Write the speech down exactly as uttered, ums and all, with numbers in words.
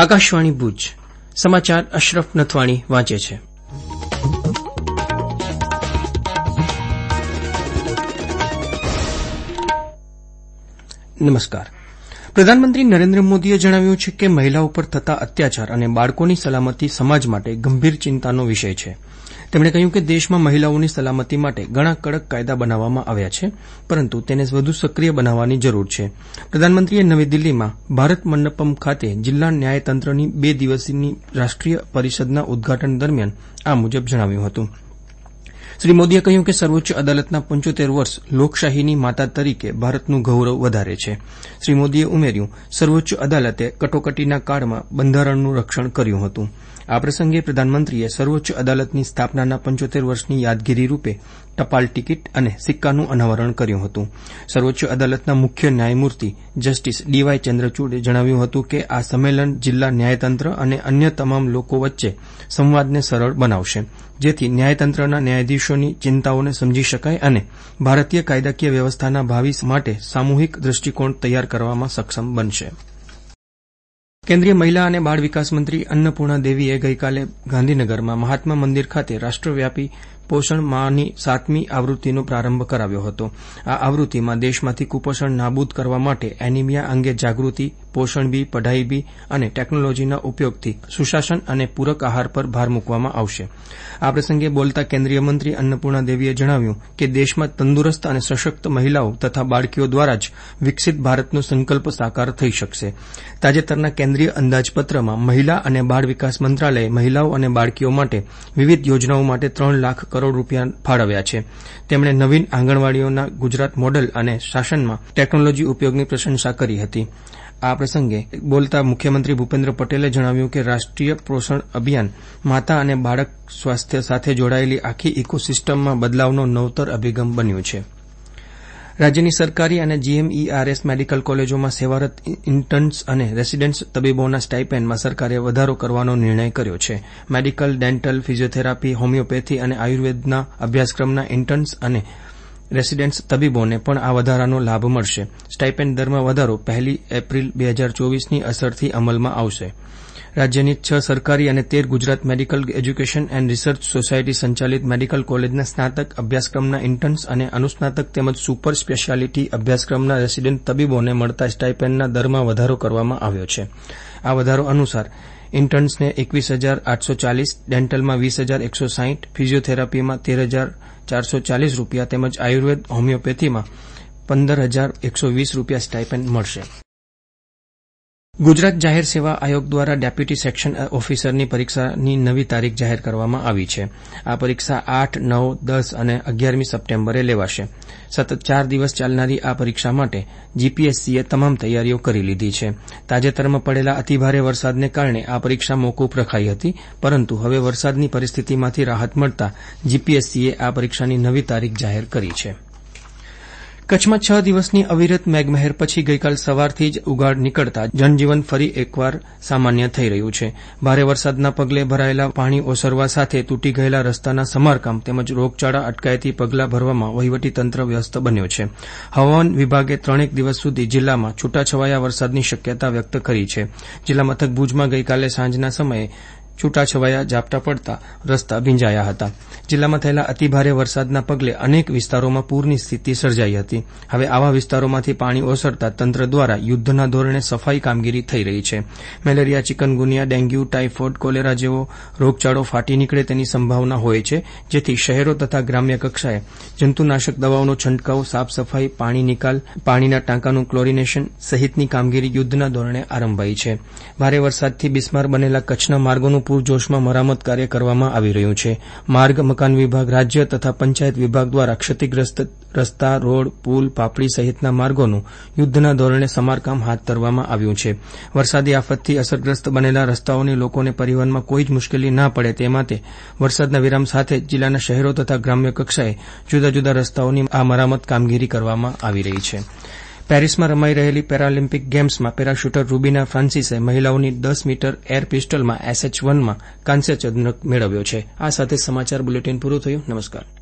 આકાશવાણી ભુજ સમાચાર અશરફ નથવાણી વાંચે છે. નમસ્કાર. પ્રધાનમંત્રી નરેન્દ્ર મોદીએ જણાવ્યું છે કે મહિલાઓ પર થતા અત્યાચાર અને બાળકોની સલામતી સમાજ માટે ગંભીર ચિંતાનો વિષય છે. તેમણે કહ્યું કે દેશમાં મહિલાઓની સલામતી માટે ઘણા કડક કાયદા બનાવવામાં આવ્યા છે, પરંતુ તેને વધુ સક્રિય બનાવવાની જરૂર છે. પ્રધાનમંત્રીએ નવી દિલ્હીમાં ભારત મંડપમ ખાતે જિલ્લા ન્યાયતંત્રની બે દિવસીય રાષ્ટ્રીય પરિષદના ઉદઘાટન દરમિયાન આ મુજબ જણાવ્યું હતું. શ્રી મોદીએ કહ્યું કે સર્વોચ્ચ અદાલતના પંચોતેર વર્ષ લોકશાહીની માતા તરીકે ભારતનું ગૌરવ વધારે છે. શ્રી મોદીએ ઉમેર્યું, સર્વોચ્ચ અદાલતે કટોકટીના કાળમાં બંધારણનું રક્ષણ કર્યું હતું. આ પ્રસંગે પ્રધાનમંત્રીએ સર્વોચ્ચ અદાલતની સ્થાપનાના પંચોતેર વર્ષની યાદગીરી રૂપે ટપાલ ટિકિટ અને સિક્કાનું અનાવરણ કર્યું હતું. સર્વોચ્ચ અદાલતના મુખ્ય ન્યાયમૂર્તિ જસ્ટિસ ડીવાય ચંદ્રચૂડે જણાવ્યું હતું કે આ સંમેલન જિલ્લા ન્યાયતંત્ર અને અન્ય તમામ લોકો વચ્ચે સંવાદને સરળ બનાવશે, જેથી ન્યાયતંત્રના ન્યાયાધીશોની ચિંતાઓને સમજી શકાય અને ભારતીય કાયદાકીય વ્યવસ્થાના ભાવિ માટે સામૂહિક દ્રષ્ટિકોણ તૈયાર કરવામાં સક્ષમ બનશે. કેન્દ્રીય મહિલા અને બાળ વિકાસ મંત્રી અન્નપૂર્ણા દેવીએ ગઈકાલે ગાંધીનગરમાં મહાત્મા મંદિર ખાતે રાષ્ટ્રવ્યાપી પોષણ માહની સાતમી આવૃત્તિનો પ્રારંભ કરાવ્યો હતો. આ આવૃત્તિમાં દેશમાંથી કુપોષણ નાબૂદ કરવા માટે એનિમિયા અંગે જાગૃતિ, પોષણ બી, પઢાઈ બી અને ટેકનોલોજીના ઉપયોગથી સુશાસન અને પૂરક આહાર પર ભાર મૂકવામાં આવશે. આ પ્રસંગે બોલતા કેન્દ્રીય મંત્રી અન્નપૂર્ણા દેવીએ જણાવ્યું કે દેશમાં તંદુરસ્ત અને સશક્ત મહિલાઓ તથા બાળકીઓ દ્વારા જ વિકસિત ભારતનો સંકલ્પ સાકાર થઈ શકશે. તાજેતરના કેન્દ્રીય અંદાજપત્રમાં મહિલા અને બાળ વિકાસ મંત્રાલયે મહિલાઓ અને બાળકીઓ માટે વિવિધ યોજનાઓ માટે ત્રણ લાખ કરોડ રૂપિયા ફાળવ્યા છે. તેમણે નવીન આંગણવાડીઓના ગુજરાત મોડલ અને શાસનમાં ટેકનોલોજી ઉપયોગની પ્રશંસા કરી હતી. આ પ્રસંગે બોલતા મુખ્યમંત્રી ભૂપેન્દ્ર પટેલે જણાવ્યું કે રાષ્ટ્રીય પોષણ અભિયાન માતા અને બાળક સ્વાસ્થ્ય સાથે જોડાયેલી આખી ઇકોસિસ્ટમમાં બદલાવનો નવતર અભિગમ બન્યું છે. રાજ્યની સરકારી અને જીએમઈઆરએસ મેડિકલ કોલેજોમાં સેવારત ઇન્ટર્ન્સ અને રેસિડેન્ટ્સ તબીબોના સ્ટાઇપેન્ડમાં સરકારે વધારો કરવાનો નિર્ણય કર્યો છે. મેડિકલ, ડેન્ટલ, ફિઝિયોથેરાપી, હોમિયોપેથી અને આયુર્વેદના અભ્યાસક્રમના ઇન્ટર્ન્સ અને રેસિડેન્ટ્સ તબીબોને પણ આ વધારાનો લાભ મળશે. સ્ટાઇપેન્ડ દરમાં વધારો પહેલી એપ્રિલ બે હજાર ચોવીસની અસરથી અમલમાં આવશે. રાજ્યની છ સરકારી અને તેર Gujarat medical education and research society સંચાલિત મેડિકલ કોલેજના સ્નાતક અભ્યાસક્રમના ઇન્ટર્ન્સ અને અનુસ્નાતક તેમજ સુપર સ્પેશિયાલિટી અભ્યાસક્રમના રેસિડેન્ટ તબીબોને મળતા સ્ટાઇપેન્ડના દરમાં વધારો કરવામાં આવ્યો છે. આ વધારો અનુસાર ઇન્ટર્ન્સને એકવીસ હજાર આઠસો ચાલીસ, ડેન્ટલમાં વીસ હજાર એકસો સાહીઠ, ફિઝિયોથેરાપીમાં તેર હજાર ચારસો ચાલીસ રૂપિયા તેમજ આયુર્વેદ હોમિયોપેથીમાં પંદર હજાર એકસો વીસ રૂપિયા સ્ટાઇપેન્ડ મળશે. ગુજરાત જાહેર સેવા આયોગ દ્વારા ડેપ્યુટી સેક્શન ઓફિસરની પરીક્ષાની નવી તારીખ જાહેર કરવામાં આવી છે. આ પરીક્ષા આઠ, નવ, દસ અને અગિયારમી સપ્ટેમ્બરે લેવાશે. સતત ચાર દિવસ ચાલનારી આ પરીક્ષા માટે જીપીએસસીએ તમામ તૈયારીઓ કરી લીધી છે. તાજેતરમાં પડેલા અતિભારે વરસાદને કારણે આ પરીક્ષા મોકૂફ રખાઈ હતી, પરંતુ હવે વરસાદની પરિસ્થિતિમાંથી રાહત મળતા જીપીએસસીએ આ પરીક્ષાની નવી તારીખ જાહેર કરી છે. કચ્છમાં છ દિવસની અવિરત મેઘમહેર પછી ગઈકાલ સવારથી જ ઉઘાડ નીકળતા જનજીવન ફરી એકવાર સામાન્ય થઈ રહ્યું છે. ભારે વરસાદના પગલે ભરાયેલા પાણી ઓસરવા સાથે તૂટી ગયેલા રસ્તાના સમારકામ તેમજ રોગચાળા અટકાયતી પગલાં ભરવામાં વહીવટીતંત્ર વ્યસ્ત બન્યો છે. હવામાન વિભાગે ત્રણેક દિવસ સુધી જિલ્લામાં છૂટાછવાયા વરસાદની શક્યતા વ્યક્ત કરી છે. જિલ્લા મથક ભુજમાં ગઈકાલે સાંજના સમયે છૂટાછવાયા ઝાપટા પડતા રસ્તા ભીંજાયા હતા. જિલ્લામાં થયેલા અતિભારે વરસાદના પગલે અનેક વિસ્તારોમાં પૂરની સ્થિતિ સર્જાઈ હતી. હવે આવા વિસ્તારોમાંથી પાણી ઓસરતા તંત્ર દ્વારા યુદ્ધના ધોરણે સફાઈ કામગીરી થઈ રહી છે. Malaria, chikungunya, dengue, typhoid, cholera જેવો રોગચાળો ફાટી નીકળે તેની સંભાવના હોય છે, જેથી શહેરો તથા ગ્રામ્ય કક્ષાએ જંતુનાશક દવાઓનો છંટકાવ, સાફ સફાઈ, પાણી નિકાલ, પાણીના ટાંકાનું ક્લોરિનેશન સહિતની કામગીરી યુદ્ધના ધોરણે આરંભાઈ છે. ભારે વરસાદથી બિસ્માર બનેલા કચ્છના માર્ગોનું પૂરજોશમાં મરામત કાર્ય કરવામાં આવી રહ્યું છે. માર્ગ મકાન વિભાગ, રાજ્ય તથા પંચાયત વિભાગ દ્વારા ક્ષતિગ્રસ્ત રસ્તા, રોડ, પુલ, પાપડી સહિતના માર્ગોનું યુદ્ધના ધોરણે સમારકામ હાથ ધરવામાં આવ્યું છે. વરસાદી આફતથી અસરગ્રસ્ત બનેલા રસ્તાઓની લોકોને પરિવહનમાં કોઈ જ મુશ્કેલી ના પડે તે માટે વરસાદના વિરામ સાથે જિલ્લાના શહેરો તથા ગ્રામ્ય કક્ષાએ જુદા જુદા રસ્તાઓની આ મરામત કામગીરી કરવામાં આવી રહી છે. પેરિસમાં રમાઈ રહેલી પેરાલિમ્પિક ગેમ્સમાં પેરાશૂટર રૂબીના ફ્રાન્સિસે મહિલાઓની દસ મીટર એર પિસ્ટલમાં એસએચ વનમાં કાંસ્ય ચંદ્રક મેળવ્યો છે. આ સાથે સમાચાર બુલેટિન પૂરું થયું. નમસ્કાર.